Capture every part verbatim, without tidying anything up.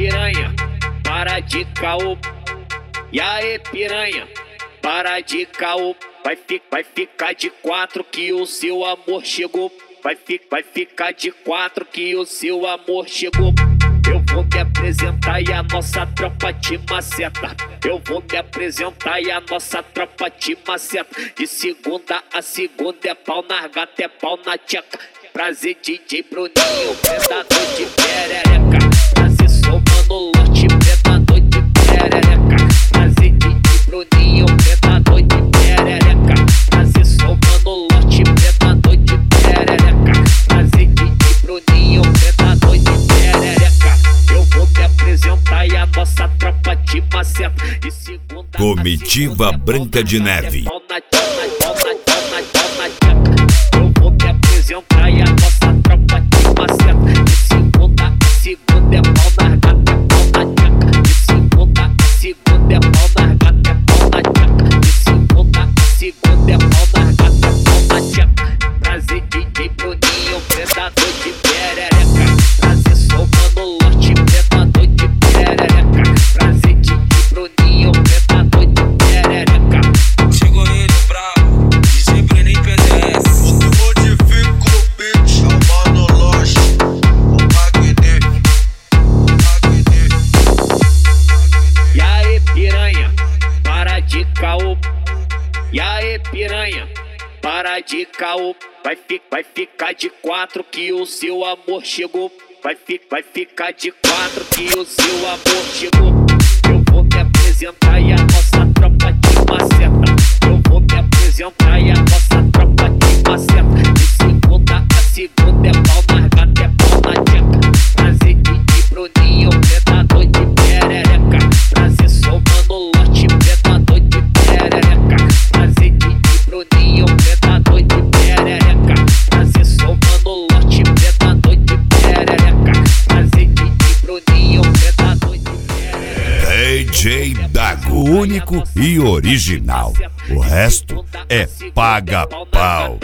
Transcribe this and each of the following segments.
piranha, para de caô. E aí piranha, para de caô. Vai, fi, vai ficar de quatro que o seu amor chegou. Vai, fi, vai ficar de quatro que o seu amor chegou. Eu vou me apresentar e a nossa tropa te maceta. Eu vou me apresentar e a nossa tropa te maceta. De segunda a segunda é pau na gata, é pau na tcheca. Prazer D J Bruninho, predador de perereca. Prazer somando lote, predador de perereca. Prazer D J Bruninho, predador de perereca. Prazer somando lote, predador de perereca. Prazer D J Bruninho, predador de perereca. Eu vou me apresentar e a nossa tropa te maceta. De segunda a Comitiva segunda, Branca de Neve. pau na tcheca, pau na tcheca, pau na tcheca. Eu vou me apresentar e a nossa tropa te maceta. De segunda a segunda é pau na gata, é pau na tcheca. De segunda a segunda é pau na gata, é pau na tcheca. De segunda a segunda é pau na gata, é pau na tcheca. Prazer D J Bruninho, predador de perereca. Prazer somando lote, predador de perereca. Prazer D J Bruninho, predador de perereca. Chegou ele bravo, D J Bruninho P D S. Modifica o beat, é o Mano Loche, o Magnífico, o Magnífico. E aí piranha, para de caô. E aí piranha, para de caô. Vai, fi, vai ficar de quatro que o seu amor chegou. Vai, fi, vai ficar de quatro que o seu amor chegou. Eu vou me apresentar e a nossa tropa te maceta. Eu vou me apresentar e a nossa tropa te maceta. De segunda a segunda é pau na gata, é pau na tcheca. Prazer D J Bruninho, predador de perereca. Prazer somando lote, predador de perereca. Prazer D J Bruninho, predador de perereca. Prazer somando lote, predador de perereca. Prazer D J Bruninho, predador de perereca. D J Dago, único e original. O resto é paga pau.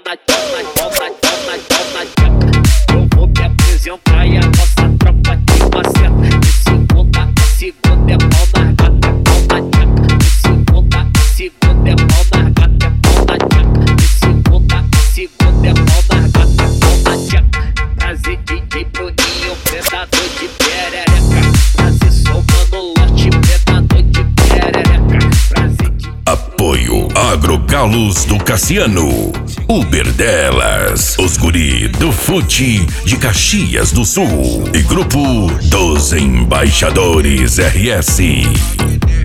Eu vou me apresentar e a nossa tropa te maceta. De segunda a segunda é pau na gata, é pau na tcheca. De segunda a segunda é pau na gata, é pau na tcheca. De segunda a segunda é pau na gata, é pau na tcheca. Prazer D J Bruninho, predador de perereca. Prazer somando lote, predador de perereca. Prazer D J Apoio Agrogalos do Cassiano, Uber delas, os guri do Fute de Caxias do Sul e Grupo dos Embaixadores R S.